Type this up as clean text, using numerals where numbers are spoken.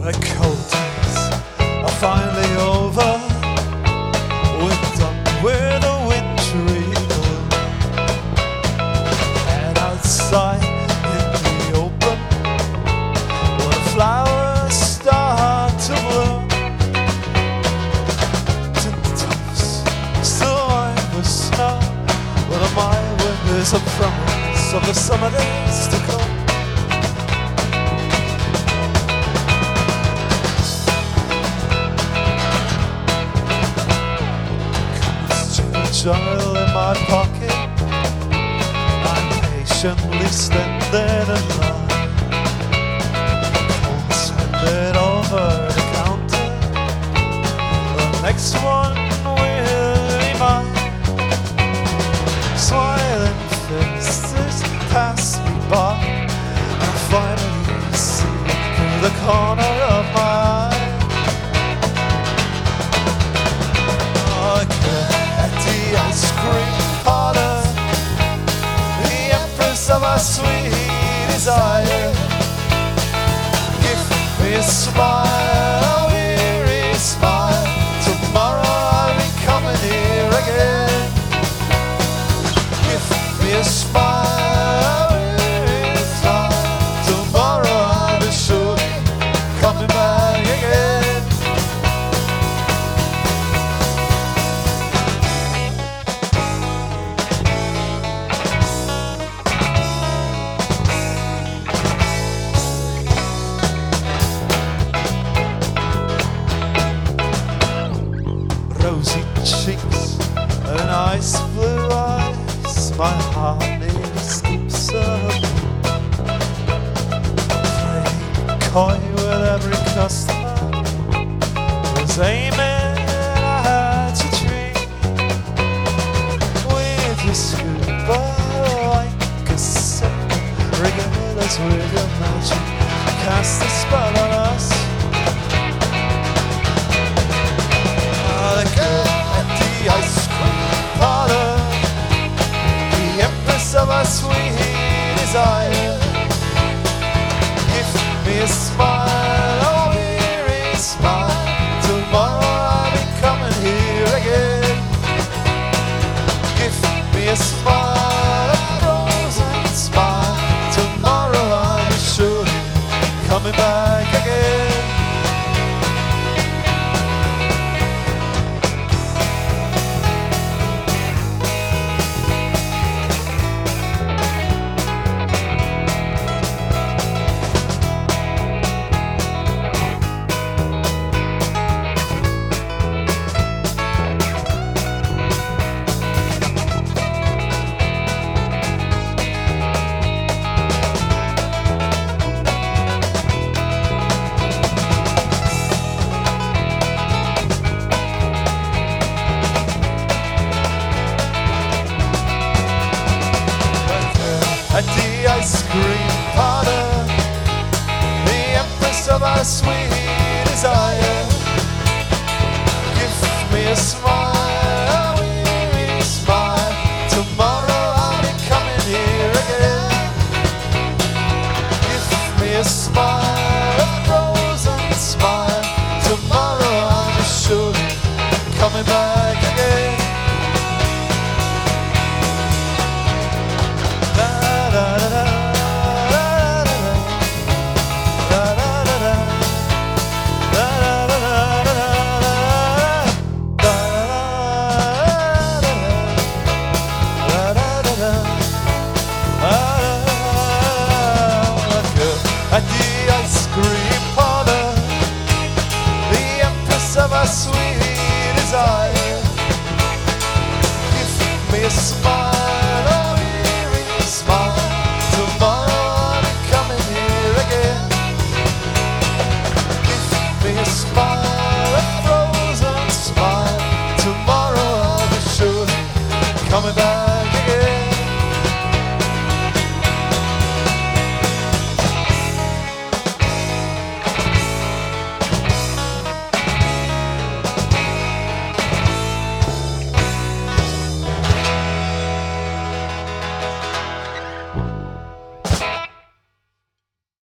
The cold days are finally over. We're done with the wintry gloom, and outside in the open, where the flowers start to bloom, tintops still line the snow, where the mild wind is a promise of the summer days to come. Jungle in my pocket, I'm patiently standing in line. Almost handed over the counter, the next one will be mine. Smiling faces pass me by, and finally see through the corner of my eye. Ice cream parlor, the empress of our sweet desire. Give me a smile, a weary smile. Tomorrow I'll be coming here again. Give me a smile, a weary smile. Tomorrow I'll be surely coming back again. Rosy cheeks and ice blue eyes, my heart nearly skips a beat. Playing coy with every customer was aiming at a tree. With your scuba like a second, regale us with your magic, cast a spell on us. The ice cream parlor, the empress of our sweet desire. Give me a smile, a weary smile. Tomorrow I'll be coming here again. Give me a smile, a frozen smile. Tomorrow I'll be surely coming back again. At the ice cream parlor, the empress of our sweet desire. Give me a smile, a weary smile. Tomorrow I'll be coming here again. Give me a smile, a frozen smile. Tomorrow I'll be surely coming back.